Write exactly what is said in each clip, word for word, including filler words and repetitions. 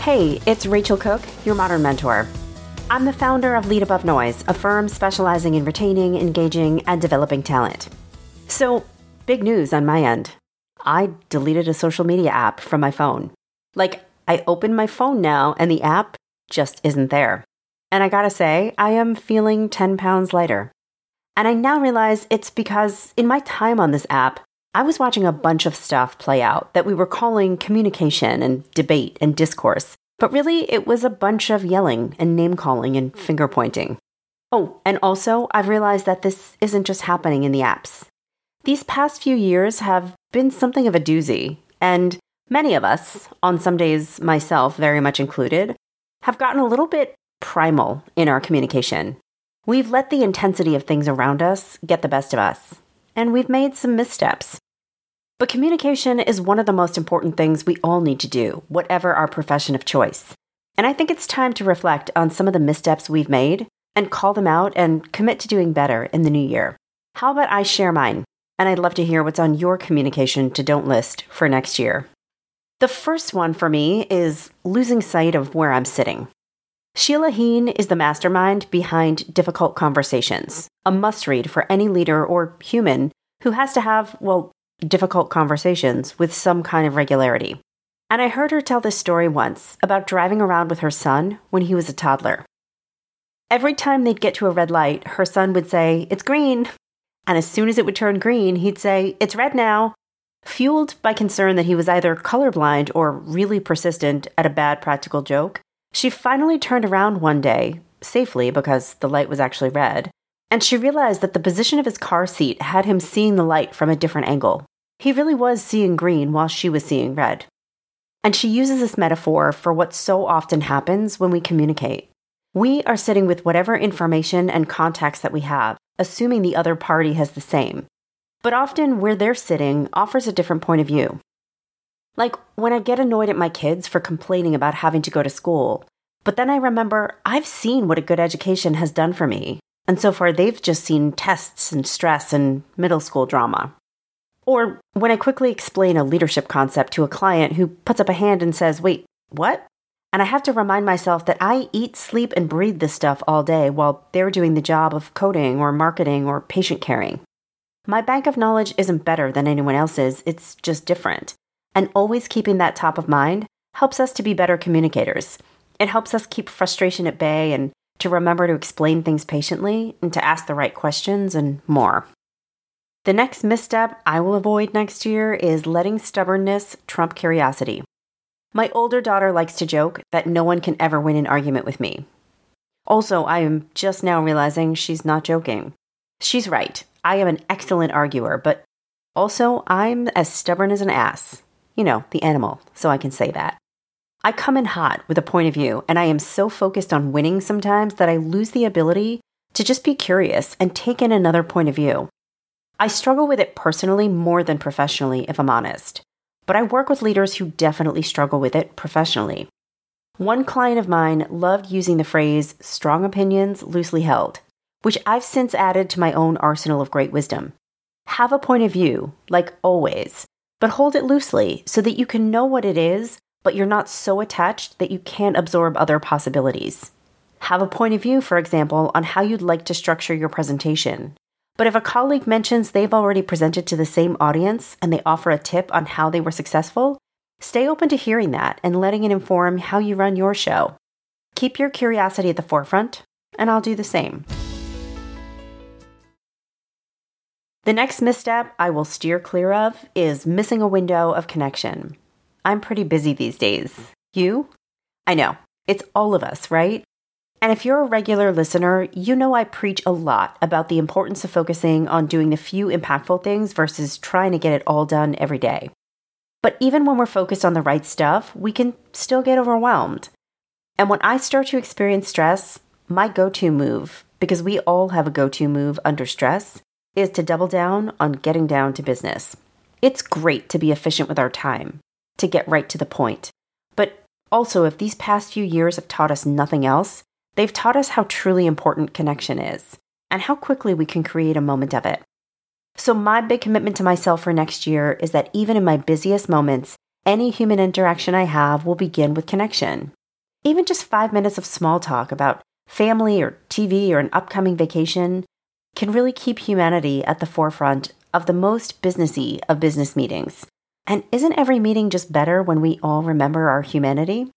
Hey, it's Rachel Cook, your modern mentor. I'm the founder of Lead Above Noise, a firm specializing in retaining, engaging, and developing talent. So, big news on my end. I deleted a social media app from my phone. Like, I open my phone now and the app just isn't there. And I gotta say, I am feeling ten pounds lighter. And I now realize it's because in my time on this app, I was watching a bunch of stuff play out that we were calling communication and debate and discourse. But really, it was a bunch of yelling and name-calling and finger-pointing. Oh, and also, I've realized that this isn't just happening in the apps. These past few years have been something of a doozy, and many of us, on some days myself very much included, have gotten a little bit primal in our communication. We've let the intensity of things around us get the best of us, and we've made some missteps. But communication is one of the most important things we all need to do, whatever our profession of choice. And I think it's time to reflect on some of the missteps we've made and call them out and commit to doing better in the new year. How about I share mine? And I'd love to hear what's on your communication to don't list for next year. The first one for me is losing sight of where I'm sitting. Sheila Heen is the mastermind behind Difficult Conversations, a must-read for any leader or human who has to have, well, difficult conversations with some kind of regularity. And I heard her tell this story once about driving around with her son when he was a toddler. Every time they'd get to a red light, her son would say, "It's green." And as soon as it would turn green, he'd say, "It's red now." Fueled by concern that he was either colorblind or really persistent at a bad practical joke, she finally turned around one day, safely because the light was actually red, and she realized that the position of his car seat had him seeing the light from a different angle. He really was seeing green while she was seeing red. And she uses this metaphor for what so often happens when we communicate. We are sitting with whatever information and context that we have, assuming the other party has the same. But often where they're sitting offers a different point of view. Like when I get annoyed at my kids for complaining about having to go to school, but then I remember I've seen what a good education has done for me. And so far, they've just seen tests and stress and middle school drama. Or when I quickly explain a leadership concept to a client who puts up a hand and says, "Wait, what?" And I have to remind myself that I eat, sleep, and breathe this stuff all day while they're doing the job of coding or marketing or patient caring. My bank of knowledge isn't better than anyone else's, it's just different. And always keeping that top of mind helps us to be better communicators. It helps us keep frustration at bay and to remember to explain things patiently and to ask the right questions and more. The next misstep I will avoid next year is letting stubbornness trump curiosity. My older daughter likes to joke that no one can ever win an argument with me. Also, I am just now realizing she's not joking. She's right. I am an excellent arguer, but also I'm as stubborn as an ass. You know, the animal, so I can say that. I come in hot with a point of view, and I am so focused on winning sometimes that I lose the ability to just be curious and take in another point of view. I struggle with it personally more than professionally, if I'm honest. But I work with leaders who definitely struggle with it professionally. One client of mine loved using the phrase strong opinions loosely held, which I've since added to my own arsenal of great wisdom. Have a point of view, like always, but hold it loosely so that you can know what it is, but you're not so attached that you can't absorb other possibilities. Have a point of view, for example, on how you'd like to structure your presentation. But if a colleague mentions they've already presented to the same audience and they offer a tip on how they were successful, stay open to hearing that and letting it inform how you run your show. Keep your curiosity at the forefront, and I'll do the same. The next misstep I will steer clear of is missing a window of connection. I'm pretty busy these days. You? I know. It's all of us, right? And if you're a regular listener, you know I preach a lot about the importance of focusing on doing the few impactful things versus trying to get it all done every day. But even when we're focused on the right stuff, we can still get overwhelmed. And when I start to experience stress, my go-to move, because we all have a go-to move under stress, is to double down on getting down to business. It's great to be efficient with our time, to get right to the point. But also, if these past few years have taught us nothing else, they've taught us how truly important connection is and how quickly we can create a moment of it. So my big commitment to myself for next year is that even in my busiest moments, any human interaction I have will begin with connection. Even just five minutes of small talk about family or T V or an upcoming vacation can really keep humanity at the forefront of the most businessy of business meetings. And isn't every meeting just better when we all remember our humanity?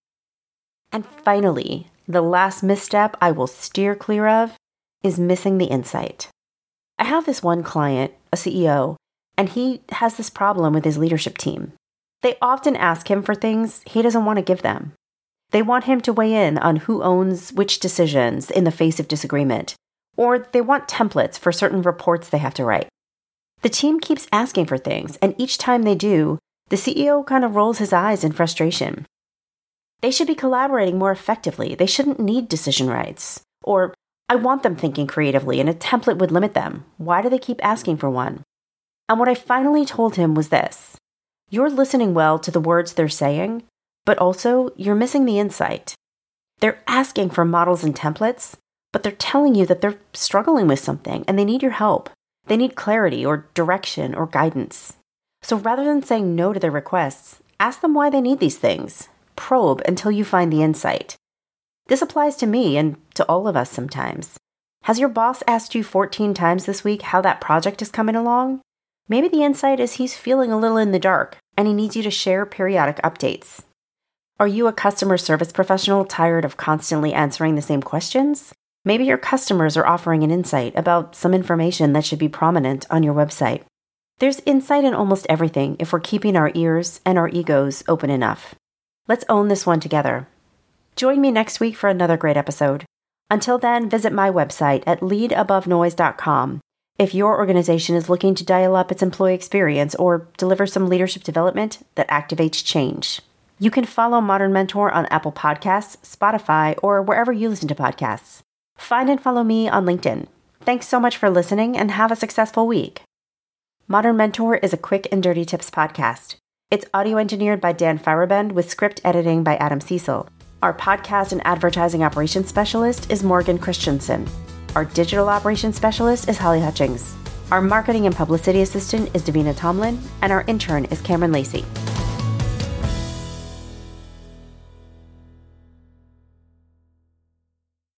And finally, the last misstep I will steer clear of is missing the insight. I have this one client, a C E O, and he has this problem with his leadership team. They often ask him for things he doesn't want to give them. They want him to weigh in on who owns which decisions in the face of disagreement, or they want templates for certain reports they have to write. The team keeps asking for things, and each time they do, the C E O kind of rolls his eyes in frustration. They should be collaborating more effectively. They shouldn't need decision rights. Or, I want them thinking creatively, and a template would limit them. Why do they keep asking for one? And what I finally told him was this: you're listening well to the words they're saying, but also you're missing the insight. They're asking for models and templates, but they're telling you that they're struggling with something and they need your help. They need clarity or direction or guidance. So rather than saying no to their requests, ask them why they need these things. Probe until you find the insight. This applies to me and to all of us sometimes. Has your boss asked you fourteen times this week how that project is coming along? Maybe the insight is he's feeling a little in the dark and he needs you to share periodic updates. Are you a customer service professional tired of constantly answering the same questions? Maybe your customers are offering an insight about some information that should be prominent on your website. There's insight in almost everything if we're keeping our ears and our egos open enough. Let's own this one together. Join me next week for another great episode. Until then, visit my website at lead above noise dot com if your organization is looking to dial up its employee experience or deliver some leadership development that activates change. You can follow Modern Mentor on Apple Podcasts, Spotify, or wherever you listen to podcasts. Find and follow me on LinkedIn. Thanks so much for listening and have a successful week. Modern Mentor is a quick and dirty tips podcast. It's audio engineered by Dan Fauerbend with script editing by Adam Cecil. Our podcast and advertising operations specialist is Morgan Christensen. Our digital operations specialist is Holly Hutchings. Our marketing and publicity assistant is Davina Tomlin, and our intern is Cameron Lacey.